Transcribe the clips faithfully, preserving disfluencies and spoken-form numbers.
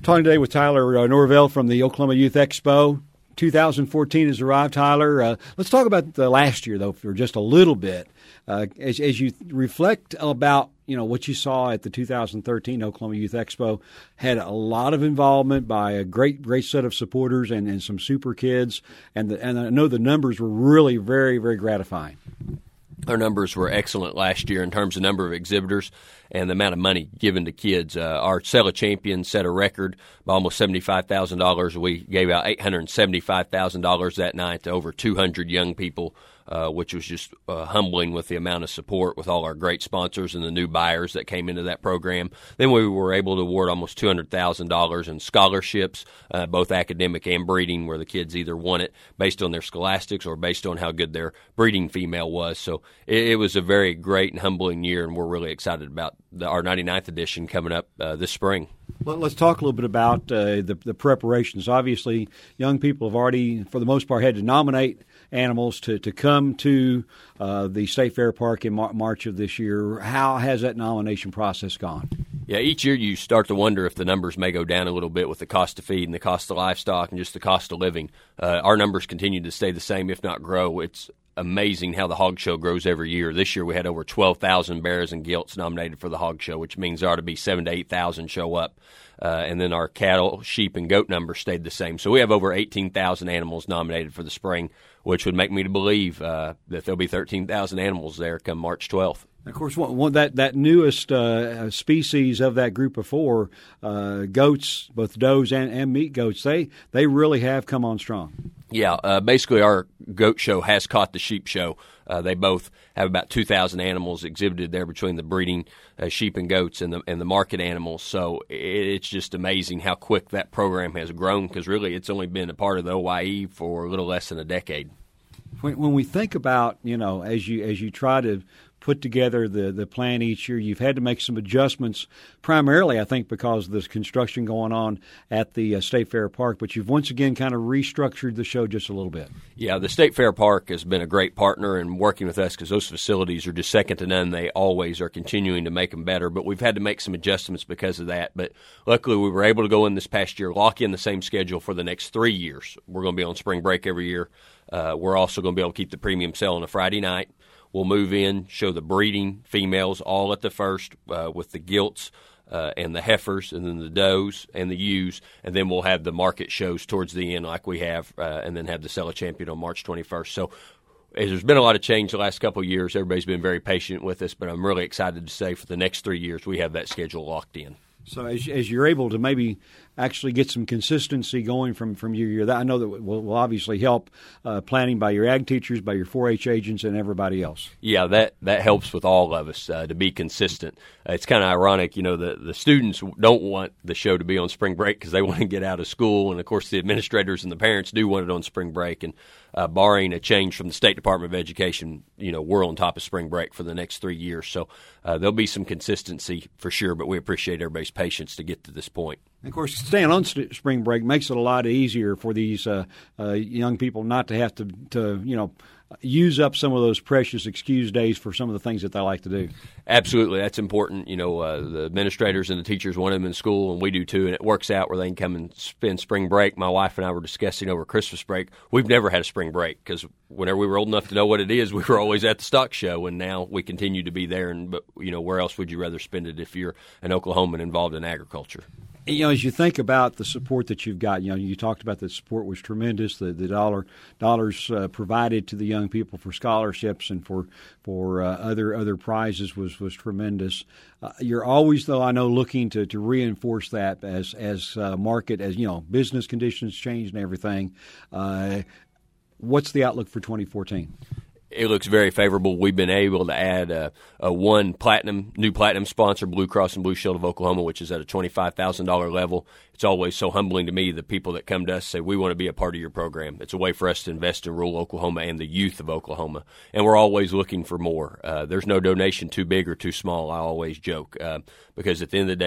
Talking today with Tyler uh, Norvell from the Oklahoma Youth Expo. two thousand fourteen has arrived, Tyler. Uh, let's talk about the last year, though, for just a little bit. Uh, as, as you reflect about, you know, what you saw at the two thousand thirteen Oklahoma Youth Expo, had a lot of involvement by a great, great set of supporters and, and some super kids. And, the, and I know the numbers were really very, very gratifying. Our numbers were excellent last year in terms of number of exhibitors and the amount of money given to kids. Uh, our Sell a Champion set a record by almost seventy-five thousand dollars. We gave out eight hundred seventy-five thousand dollars that night to over two hundred young people, uh, which was just uh, humbling with the amount of support with all our great sponsors and the new buyers that came into that program. Then we were able to award almost two hundred thousand dollars in scholarships, uh, both academic and breeding, where the kids either won it based on their scholastics or based on how good their breeding female was. So it, it was a very great and humbling year, and we're really excited about the, our ninety-ninth edition coming up uh, this spring. Well, let's talk a little bit about uh, the, the preparations. Obviously, young people have already, for the most part, had to nominate animals to, to come to uh, the State Fair Park in Mar- March of this year. How has that nomination process gone? Yeah, each year you start to wonder if the numbers may go down a little bit with the cost of feed and the cost of livestock and just the cost of living. Uh, our numbers continue to stay the same, if not grow. It's amazing how the hog show grows every year. This year we had over twelve thousand bears and gilts nominated for the hog show, which means there ought to be seven to eight thousand show up. Uh, and then our cattle, sheep, and goat numbers stayed the same. So we have over eighteen thousand animals nominated for the spring, which would make me to believe uh, that there'll be thirteen thousand animals there come March twelfth. Of course, one, one, that, that newest uh, species of that group of four, uh, goats, both does and, and meat goats, they, they really have come on strong. Yeah, uh, basically our goat show has caught the sheep show. Uh, they both have about two thousand animals exhibited there between the breeding uh, sheep and goats and the and the market animals. So it, it's just amazing how quick that program has grown, because really it's only been a part of the O Y E for a little less than a decade. When, when we think about, you know, as you as you try to put together the, the plan each year, you've had to make some adjustments, primarily, I think, because of this construction going on at the uh, State Fair Park, but you've once again kind of restructured the show just a little bit. Yeah, the State Fair Park has been a great partner in working with us, because those facilities are just second to none. They always are continuing to make them better, but we've had to make some adjustments because of that. But luckily, we were able to go in this past year, lock in the same schedule for the next three years. We're going to be on spring break every year. Uh, we're also going to be able to keep the premium sale on a Friday night. We'll move in, show the breeding females all at the first uh, with the gilts uh, and the heifers, and then the does and the ewes, and then we'll have the market shows towards the end like we have, uh, and then have the Sell a Champion on March twenty-first. So as there's been a lot of change the last couple of years. Everybody's been very patient with us, but I'm really excited to say for the next three years we have that schedule locked in. So as, as you're able to maybe actually get some consistency going from, from year to year, that I know that will, will obviously help uh, planning by your ag teachers, by your four H agents, and everybody else. Yeah, that, that helps with all of us uh, to be consistent. Uh, it's kind of ironic, you know, the, the students don't want the show to be on spring break because they want to get out of school, and of course the administrators and the parents do want it on spring break. And uh, barring a change from the State Department of Education, you know, we're on top of spring break for the next three years. So uh, there'll be some consistency for sure, but we appreciate everybody's patience to get to this point. And of course, staying on st- spring break makes it a lot easier for these uh, uh, young people not to have to, to, you know, use up some of those precious excuse days for some of the things that they like to do. Absolutely. That's important. You know, uh, the administrators and the teachers want them in school, and we do too, and it works out where they can come and spend spring break. My wife and I were discussing over Christmas break. We've never had a spring break because whenever we were old enough to know what it is, we were always at the stock show, and now we continue to be there. And but, you know, where else would you rather spend it if you're an Oklahoman involved in agriculture? You know, as you think about the support that you've got, you know, you talked about the support was tremendous. The the dollar dollars uh, provided to the young people for scholarships and for for uh, other other prizes was was tremendous. Uh, you're always, though, I know, looking to, to reinforce that as as uh, market, as you know, business conditions change and everything. Uh, what's the outlook for twenty fourteen? It looks very favorable. We've been able to add a, a one platinum, new platinum sponsor, Blue Cross and Blue Shield of Oklahoma, which is at a twenty-five thousand dollars level. It's always so humbling to me, the people that come to us say, we want to be a part of your program. It's a way for us to invest in rural Oklahoma and the youth of Oklahoma. And we're always looking for more. Uh, there's no donation too big or too small, I always joke, uh, because at the end of the day,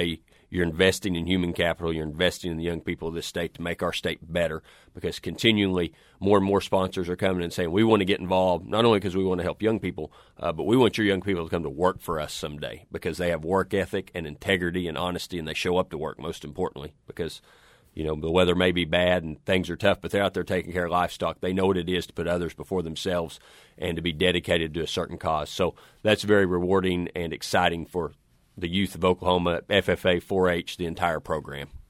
you're investing in human capital, you're investing in the young people of this state to make our state better, because continually more and more sponsors are coming and saying, we want to get involved, not only because we want to help young people, uh, but we want your young people to come to work for us someday, because they have work ethic and integrity and honesty, and they show up to work, most importantly, because you know, the weather may be bad and things are tough, but they're out there taking care of livestock. They know what it is to put others before themselves and to be dedicated to a certain cause. So that's very rewarding and exciting for the youth of Oklahoma, F F A, four H, the entire program.